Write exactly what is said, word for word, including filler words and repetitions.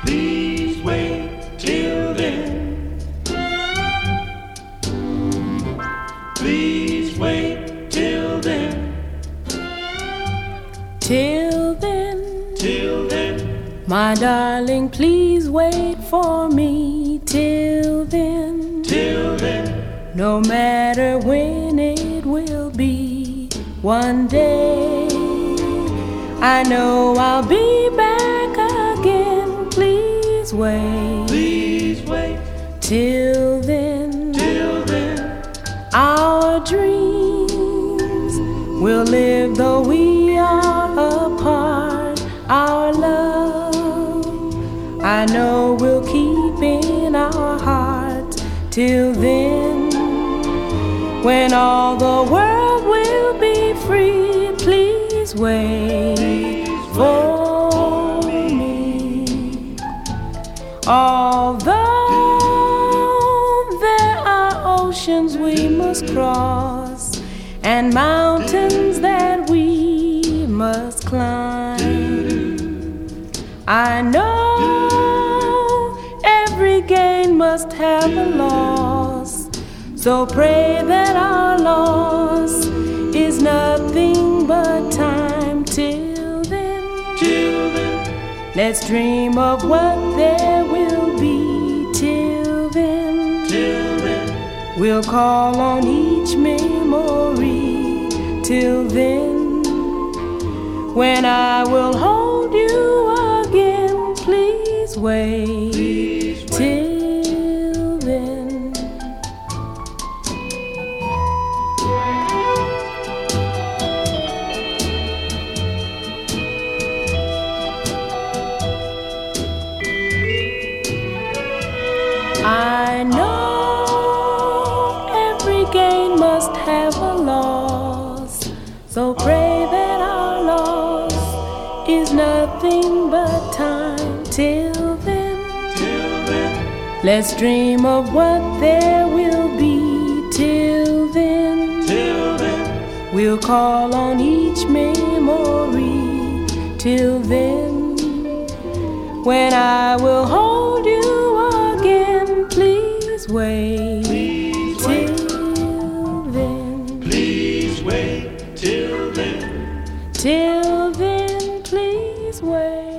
Please wait till then. Please wait till then. Till then, Till then, my darling, please wait for me. Till then, till then, no matter when it will be, one day I know I'll be back again. Please wait. please wait Till then, till then. our dreams will live though we are apart. Our love, I know, will keep in our hearts. Till then, when all the world will be free, please wait for me. Although there are oceans we must cross and mountains that we must climb, I know every gain must have a loss. So pray that our loss is nothing but time. Till then, Till then, let's dream of what there will be. Till then, till then, we'll call on each memory. Till then, when I will hold you again, please wait. please wait. Till then. I know every gain must have a loss, so pray that our loss is nothing but time. Till then, Till then, let's dream of what there will be. Till then, till then, we'll call on each memory. Till then, when I will hold you again, please wait. please wait. Till then, Please wait till then. till then, please wait.